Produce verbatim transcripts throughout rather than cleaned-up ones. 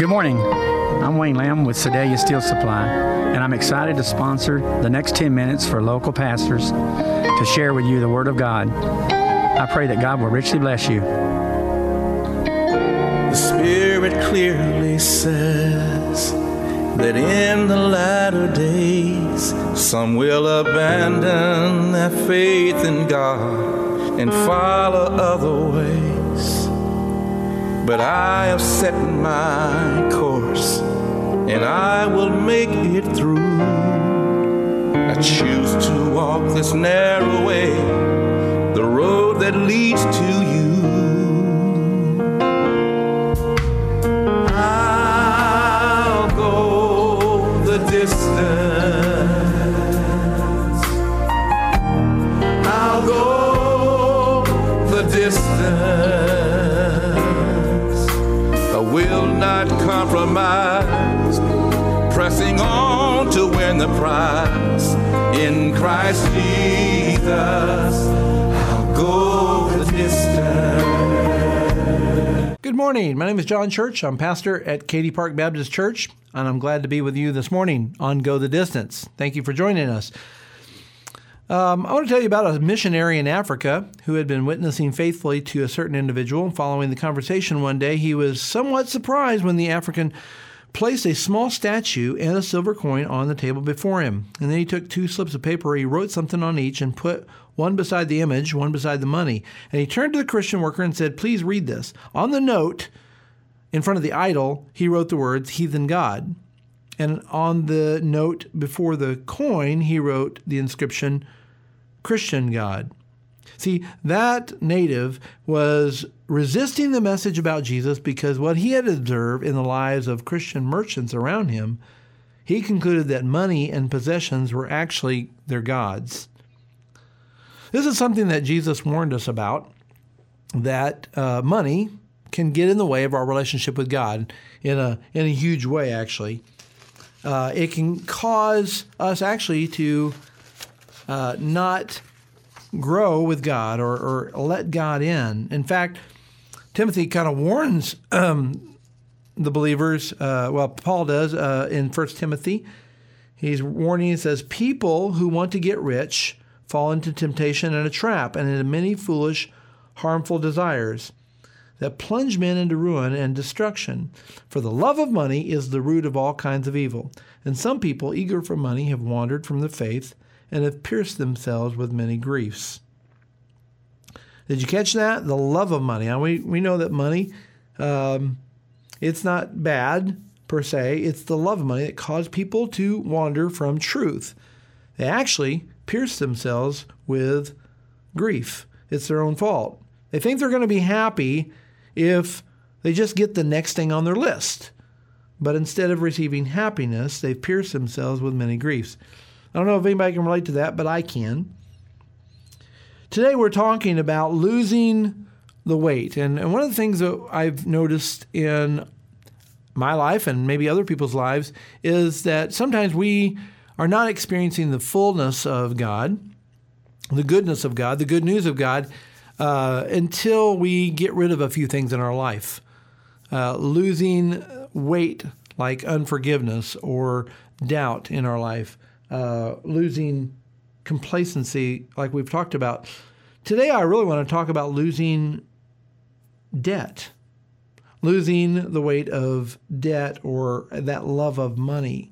Good morning. I'm Wayne Lamb with Sedalia Steel Supply, and I'm excited to sponsor the next ten minutes for local pastors to share with you the Word of God. I pray that God will richly bless you. The Spirit clearly says that in the latter days some will abandon their faith in God and follow other ways. But I have set my course, and I will make it through. I choose to walk this narrow way, the road that leads to you. I'll go the distance. I'll go the distance. Will not compromise, pressing on to win the prize. In Christ Jesus, I'll go the distance. Good morning. My name is John Church. I'm pastor at Katy Park Baptist Church, and I'm glad to be with you this morning on Go the Distance. Thank you for joining us. Um, I want to tell you about a missionary in Africa who had been witnessing faithfully to a certain individual. Following the conversation one day, he was somewhat surprised when the African placed a small statue and a silver coin on the table before him. And then he took two slips of paper, he wrote something on each and put one beside the image, one beside the money. And he turned to the Christian worker and said, "Please read this." On the note, in front of the idol, he wrote the words, "Heathen God." And on the note before the coin, he wrote the inscription, "Christian God." See, that native was resisting the message about Jesus because what he had observed in the lives of Christian merchants around him, he concluded that money and possessions were actually their gods. This is something that Jesus warned us about, that uh, money can get in the way of our relationship with God in a in a huge way, actually. Uh, it can cause us actually to Uh, not grow with God or, or let God in. In fact, Timothy kind of warns um, the believers, uh, well, Paul does uh, in First Timothy. He's warning, he says, people who want to get rich fall into temptation and a trap and into many foolish, harmful desires that plunge men into ruin and destruction. For the love of money is the root of all kinds of evil. And some people, eager for money, have wandered from the faith and have pierced themselves with many griefs. Did you catch that? The love of money. Now, we, we know that money, um, it's not bad per se. It's the love of money that caused people to wander from truth. They actually pierce themselves with grief. It's their own fault. They think they're going to be happy if they just get the next thing on their list. But instead of receiving happiness, they've pierced themselves with many griefs. I don't know if anybody can relate to that, but I can. Today we're talking about losing the weight. And, and one of the things that I've noticed in my life and maybe other people's lives is that sometimes we are not experiencing the fullness of God, the goodness of God, the good news of God, uh, until we get rid of a few things in our life. Uh, losing weight like unforgiveness or doubt in our life. Uh, losing complacency, like we've talked about. Today, I really want to talk about losing debt, losing the weight of debt or that love of money.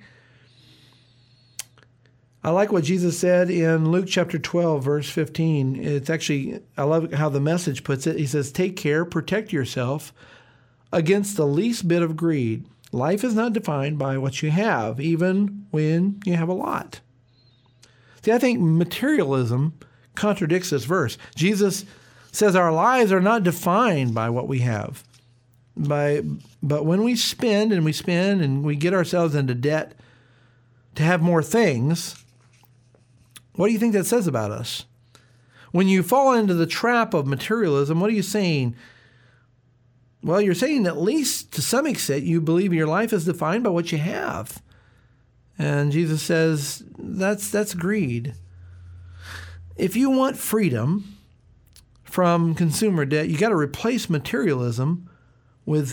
I like what Jesus said in Luke chapter twelve, verse fifteen. It's actually, I love how the Message puts it. He says, "Take care, protect yourself against the least bit of greed. Life is not defined by what you have, even when you have a lot." See, I think materialism contradicts this verse. Jesus says our lives are not defined by what we have. By, but when we spend and we spend and we get ourselves into debt to have more things, what do you think that says about us? When you fall into the trap of materialism, what are you saying? Well, you're saying at least to some extent you believe your life is defined by what you have. And Jesus says that's that's greed. If you want freedom from consumer debt, you got to replace materialism with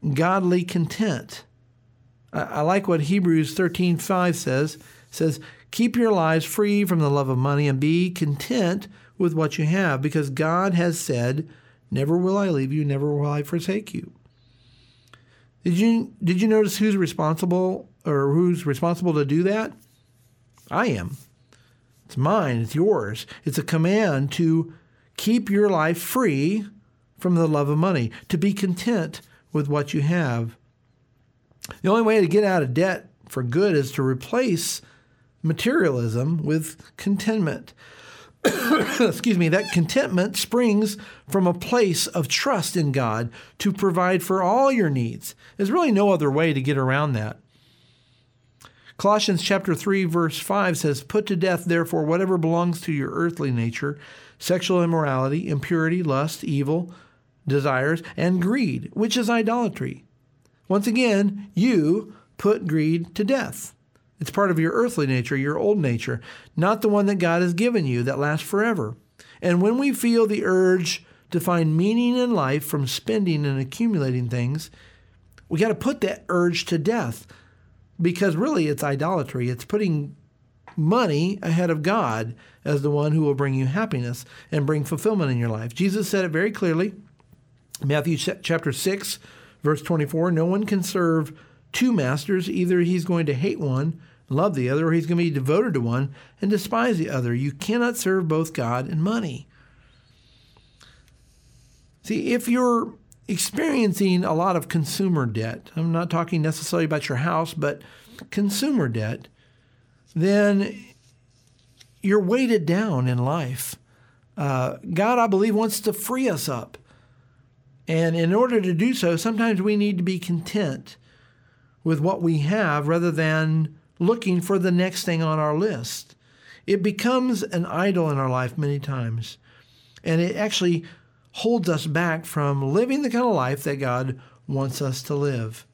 godly content. I, I like what Hebrews thirteen five says. It says, keep your lives free from the love of money and be content with what you have, because God has said, never will I leave you, never will I forsake you. Did you did you notice who's responsible or who's responsible to do that? I am. It's mine. It's yours. It's a command to keep your life free from the love of money, to be content with what you have. The only way to get out of debt for good is to replace materialism with contentment. Excuse me, that contentment springs from a place of trust in God to provide for all your needs. There's really no other way to get around that. Colossians chapter three, verse five says, put to death, therefore, whatever belongs to your earthly nature, sexual immorality, impurity, lust, evil, desires, and greed, which is idolatry. Once again, you put greed to death. It's part of your earthly nature, your old nature, not the one that God has given you that lasts forever. And when we feel the urge to find meaning in life from spending and accumulating things, we got to put that urge to death, because really it's idolatry. It's putting money ahead of God as the one who will bring you happiness and bring fulfillment in your life. Jesus said it very clearly, Matthew chapter six, verse twenty-four, no one can serve two masters. Either he's going to hate one, love the other, or he's going to be devoted to one and despise the other. You cannot serve both God and money. See, if you're experiencing a lot of consumer debt, I'm not talking necessarily about your house, but consumer debt, then you're weighted down in life. Uh, God, I believe, wants to free us up. And in order to do so, sometimes we need to be content with what we have rather than looking for the next thing on our list. It becomes an idol in our life many times, and it actually holds us back from living the kind of life that God wants us to live.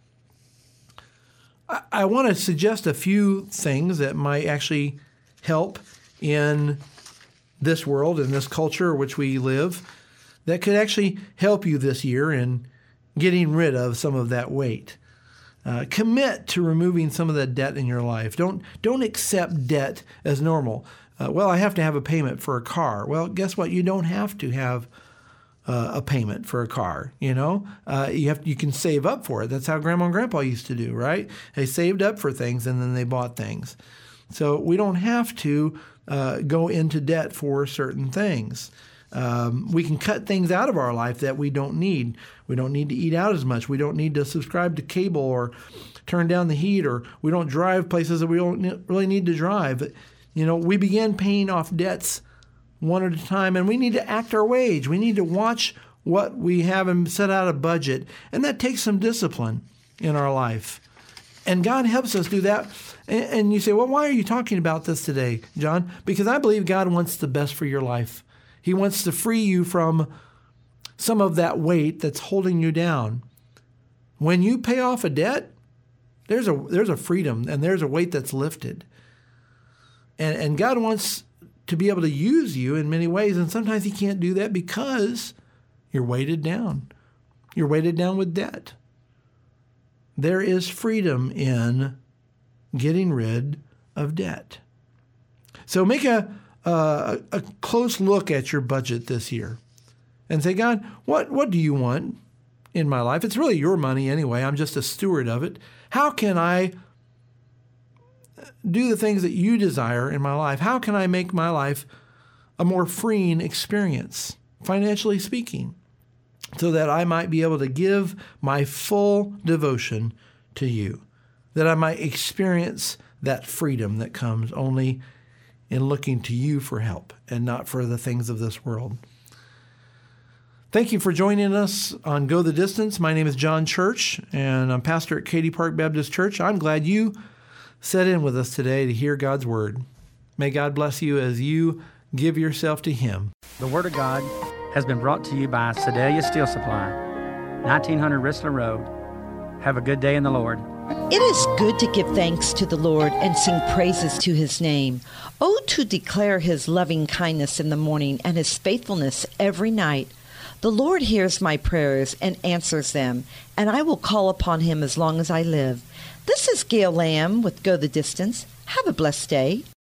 I, I want to suggest a few things that might actually help in this world, in this culture in which we live, that could actually help you this year in getting rid of some of that weight. Uh, commit to removing some of that debt in your life. Don't don't accept debt as normal. Uh, well, I have to have a payment for a car. Well, guess what? You don't have to have uh, a payment for a car. You know, uh, you have you can save up for it. That's how Grandma and Grandpa used to do, right? They saved up for things and then they bought things. So we don't have to uh, go into debt for certain things. Um, we can cut things out of our life that we don't need. We don't need to eat out as much. We don't need to subscribe to cable or turn down the heat, or we don't drive places that we don't really need to drive. You know, we begin paying off debts one at a time, and we need to act our wage. We need to watch what we have and set out a budget, and that takes some discipline in our life. And God helps us do that. And, and you say, well, why are you talking about this today, John? Because I believe God wants the best for your life. He wants to free you from some of that weight that's holding you down. When you pay off a debt, there's a there's a freedom and there's a weight that's lifted. And, and God wants to be able to use you in many ways, and sometimes He can't do that because you're weighted down. You're weighted down with debt. There is freedom in getting rid of debt. So make a Uh, a, a close look at your budget this year and say, God, what, what do you want in my life? It's really your money anyway. I'm just a steward of it. How can I do the things that you desire in my life? How can I make my life a more freeing experience, financially speaking, so that I might be able to give my full devotion to you, that I might experience that freedom that comes only in looking to you for help and not for the things of this world. Thank you for joining us on Go the Distance. My name is John Church, and I'm pastor at Katy Park Baptist Church. I'm glad you set in with us today to hear God's Word. May God bless you as you give yourself to Him. The Word of God has been brought to you by Sedalia Steel Supply, nineteen hundred Rissler Road. Have a good day in the Lord. It is good to give thanks to the Lord and sing praises to His name. Oh, to declare His loving kindness in the morning and His faithfulness every night. The Lord hears my prayers and answers them, and I will call upon him as long as I live. This is Gail Lamb with Go the Distance. Have a blessed day.